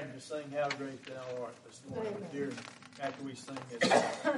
stand to sing How Great Thou Art this morning, dear, after we sing this song.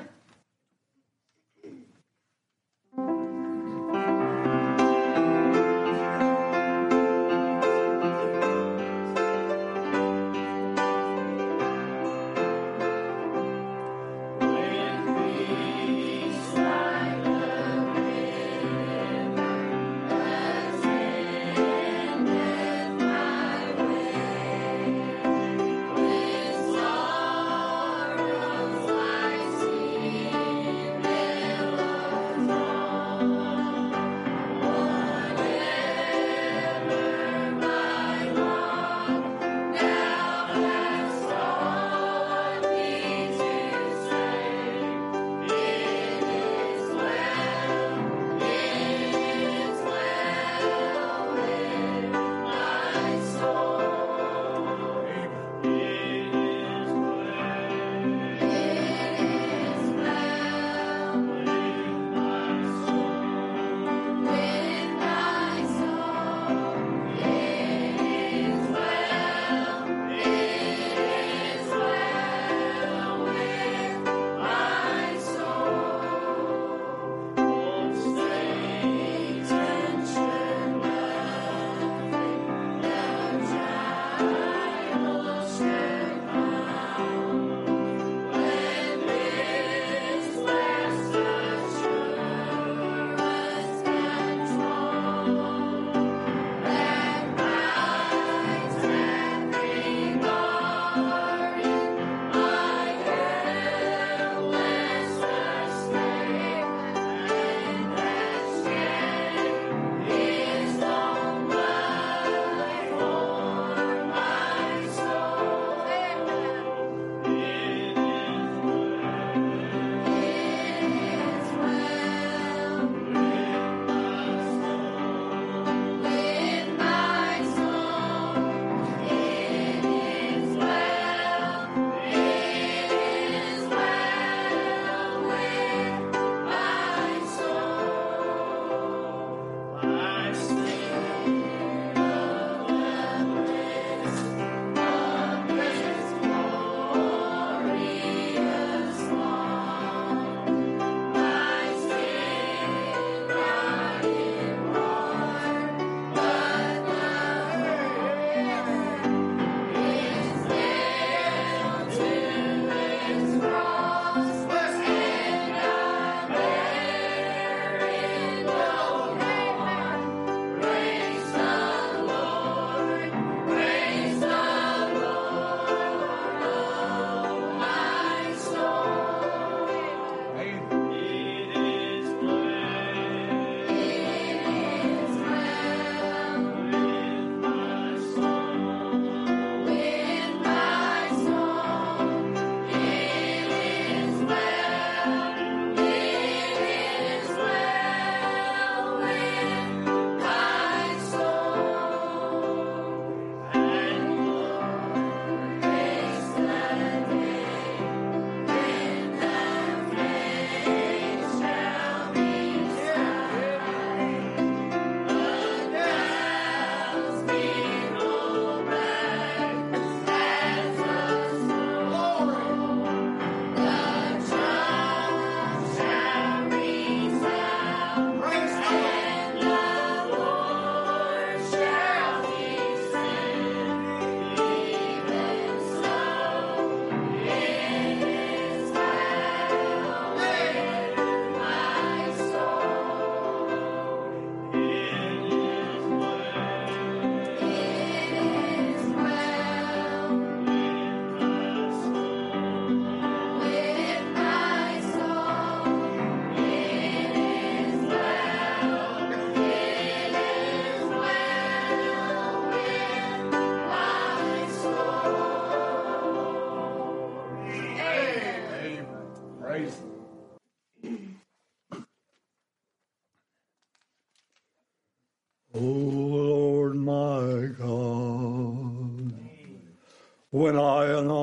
When I in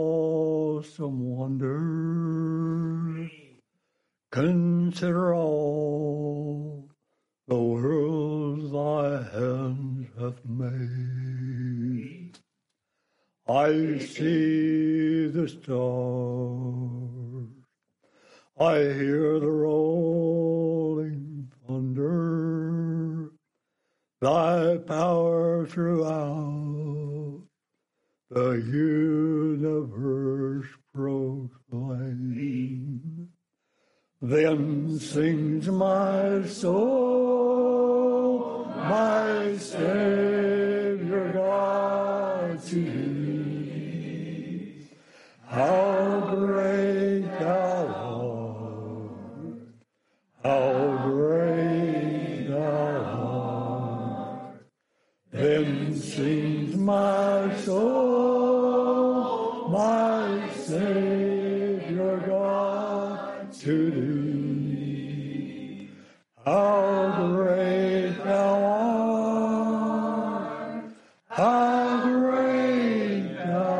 awesome wonder consider all the worlds thy hands have made, I see the stars. I hear the rolling thunder. Thy power throughout the universe proclaim. Then sings my soul, my Savior God, to thee. How great thou art, how great thou art. Then sings my soul, my Savior God, to thee. How great thou art, how great thou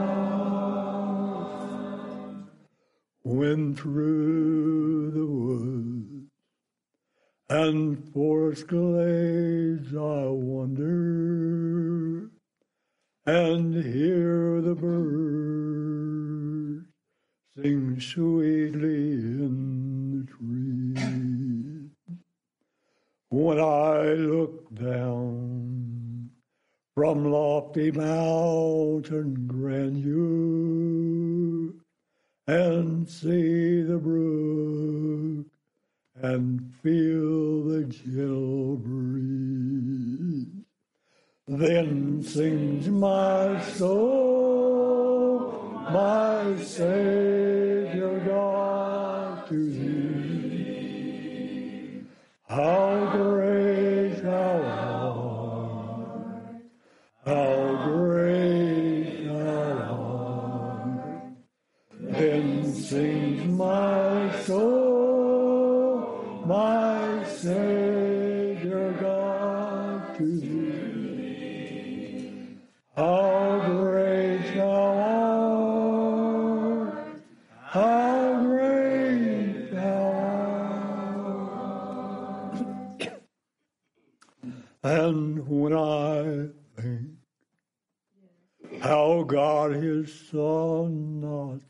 art. When through the woods and forest glades I wander and hear the birds sing sweetly in the trees. When I look down from lofty mountain grandeur and see the brook and feel the gentle breeze, then sings my soul, my Savior God, to thee. How great thou art, how great thou art. Then sings my soul, my Savior God, to thee. How great thou art, how great thou art. And when I think how God his Son not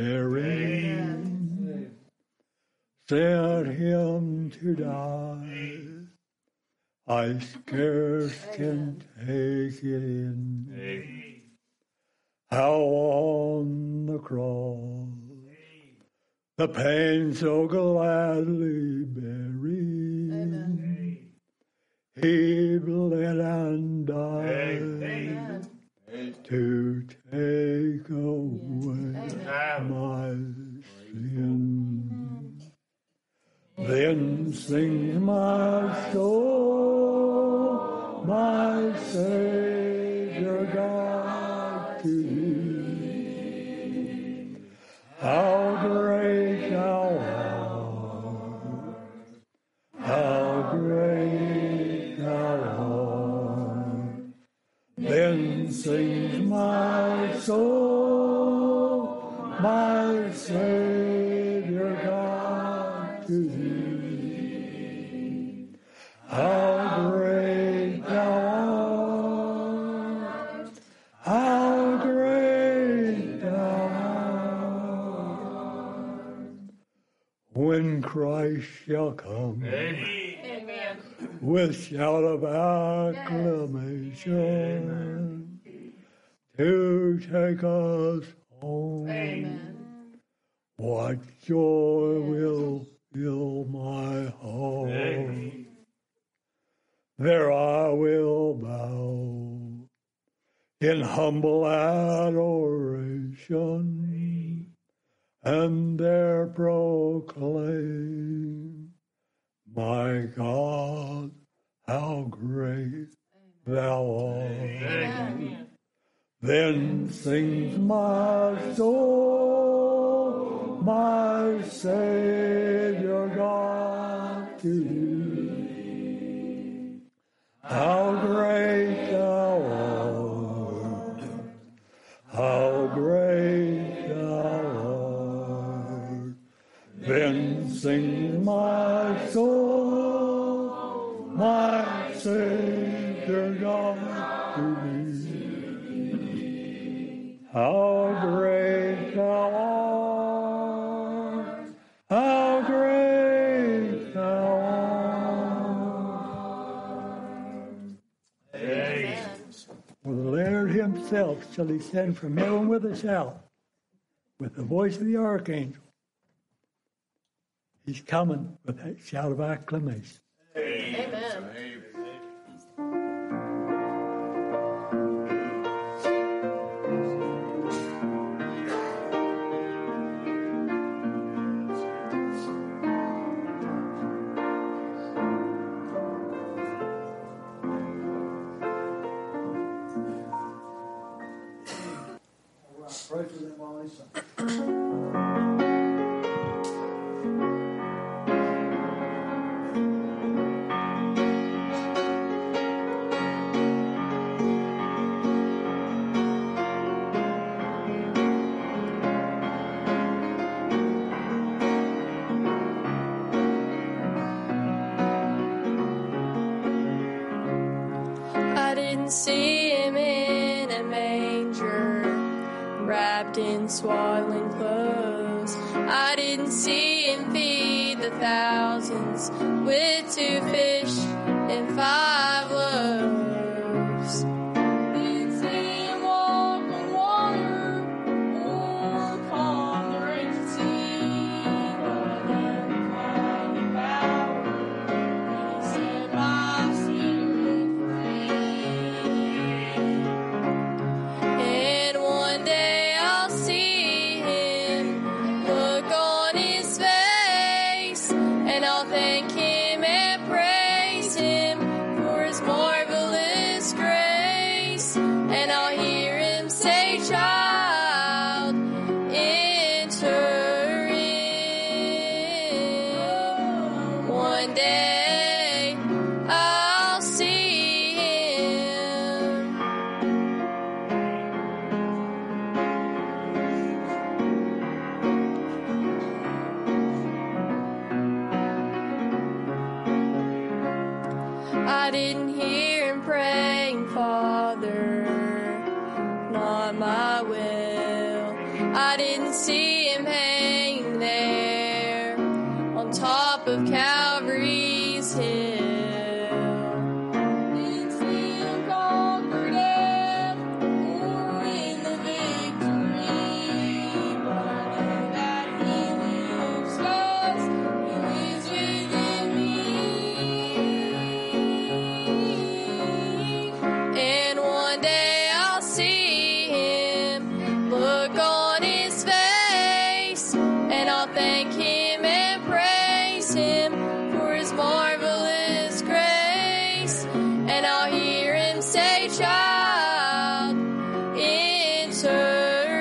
sparing sent him to die, I scarce can take it in. How on the cross the pain so gladly buried, he bled and died to take away my sin. Then sings my soul, my Savior God, to thee. How great thou art, how great thou art. Then sings my soul, my Savior God, to thee. How great thou art, how great thou art. When Christ shall come, amen, with shout of acclamation, to take us home, amen, what joy will fill my heart. Amen. There I will bow in humble adoration, and there proclaim, my God, how great thou art. Amen. Then sings my soul, my Savior God, to thee. How great thou art, how great thou art. Then sings my soul, my Savior God, to thee. how great thou art, how great thou art. Amen. For the Lord himself shall descend from heaven with a shout, with the voice of the archangel. He's coming with that shout of acclamation. Amen. Pray for them while they sing. I didn't see him in a manger, wrapped in swaddling clothes. I didn't see him feed the thousands with 2 fish and 5 loaves. Didn't see him walk on water or calm the raging sea, but I learned of mighty power when he set my spirit free. And one day I'll see him, look on his face, and I'll thank him and praise him for his marvelous grace. And I'll hear him say, child, enter in. One day I'll see him. I didn't hear him praying, Father, not my will. I didn't see him hanging there on top of Calvary's hill. Didn't see him conquer death or win the victory, but I know that he lives 'cause he lives within me. And one day I'll see him, look on his face, and I'll thank him and praise him for his marvelous grace. And I'll hear him say, child, enter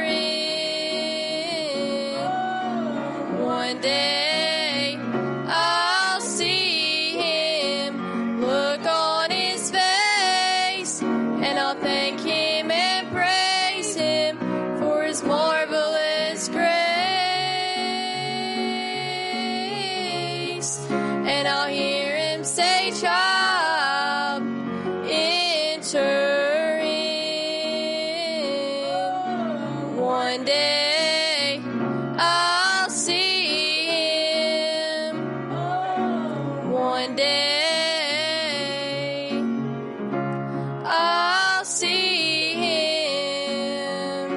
in. One day I'll see him, look on his face, and I'll thank him and praise him for his marvelous grace. And I'll hear him say, child, enter in. One day I'll see him. One day I'll see him.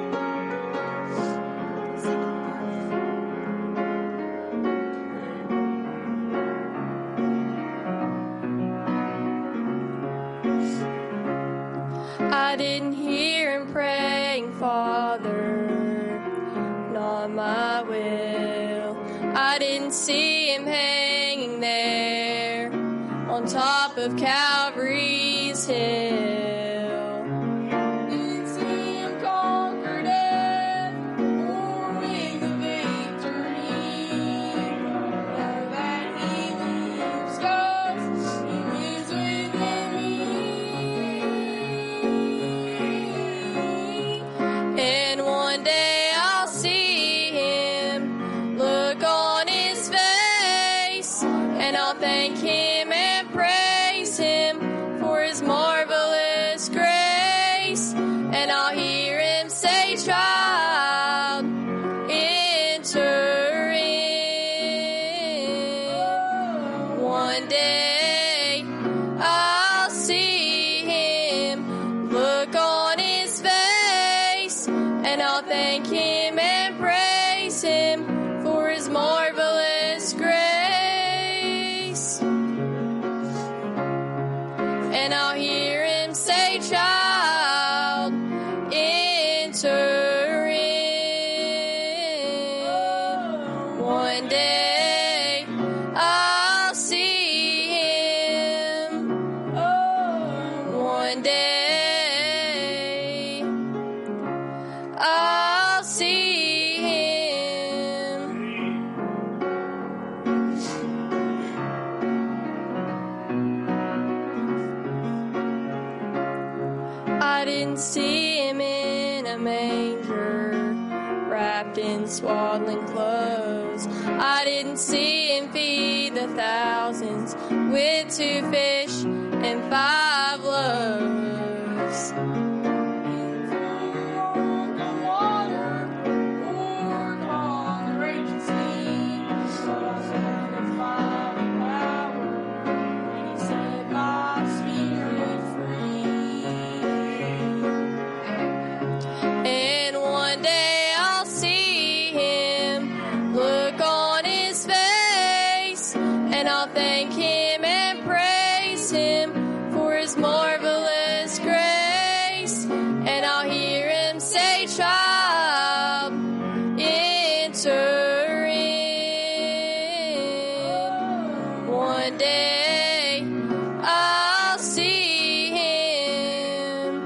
I didn't hear him praying, Father, not my will. I didn't see him hanging there on top of Calvary's hill. Didn't see him conquer death or win the victory, but I know that he lives 'cause he lives within me. And one day I'll see him, look on his face, and I'll thank him and praise him for his marvelous grace. And I'll hear him say, child, thank Him and praise Him for His marvelous grace. And I'll hear Him say, child, enter in. One day I'll see Him. One day I'll see Him. I didn't see Him in a manger, wrapped in swaddling clothes. I didn't see Him feed the thousands with 2 fish and 5 loaves. And one day I'll see Him, look on His face, and I'll thank Him and praise Him for His marvelous grace. And I'll hear Him say, child, enter in. One day I'll see Him.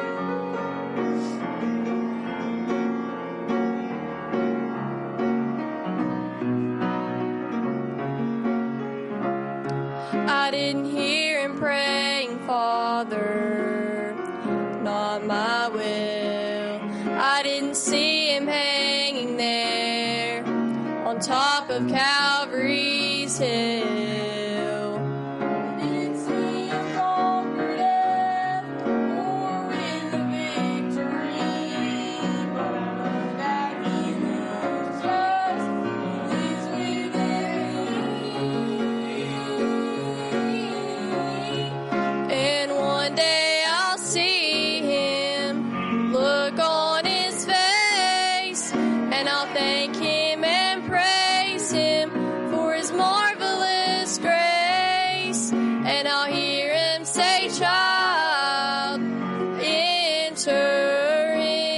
I didn't hear Him praying, Father, not my will. I didn't see Him hanging there on top of Calvary's hill. I didn't see Him conquer death or win the victory, but I know that He lives just, He lives within me. And one day I'll see Him, look on His face, and I'll thank Him and praise Him for His marvelous grace. And I'll hear Him say, child, enter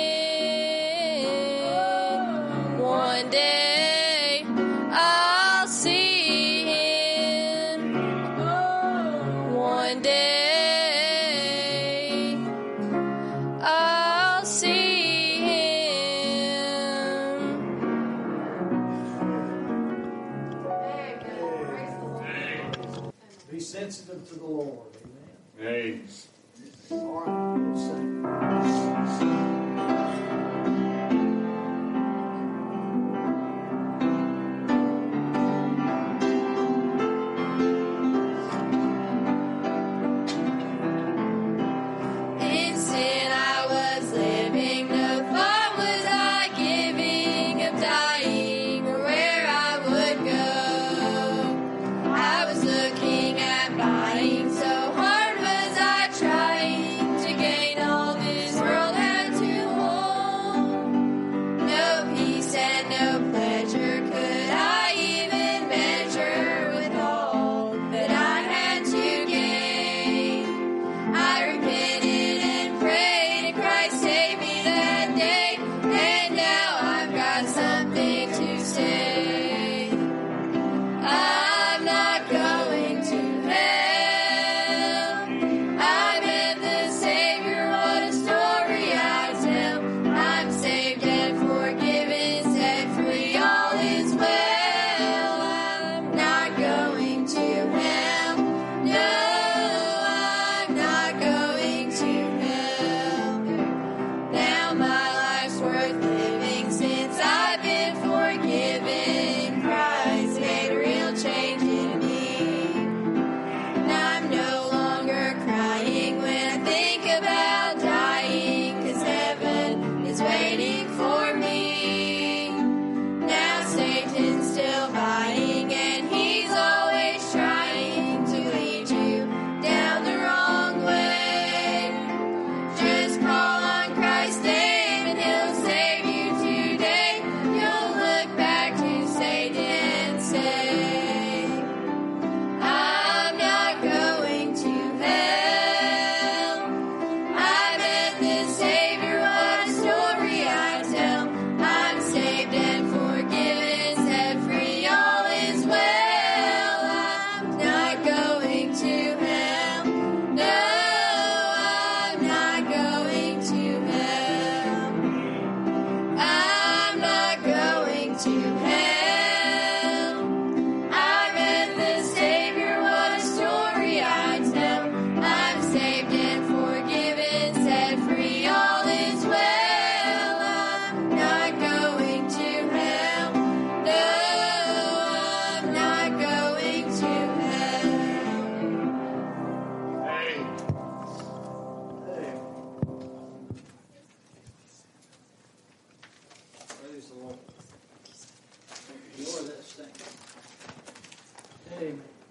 in. One day I'll see Him. One day I'll see Him. Be sensitive to the Lord. Amen. Amen. All right, let's sing. In sin I was living, no thought was I giving of dying or where I would go. I was looking at buying, so hard was I trying. to hell. I met the Savior, what a story I tell. I'm saved and forgiven, set free, all is well. I'm not going to hell. No, I'm not going to hell. Hey. Praise the Lord. Ignore that stink. Amen.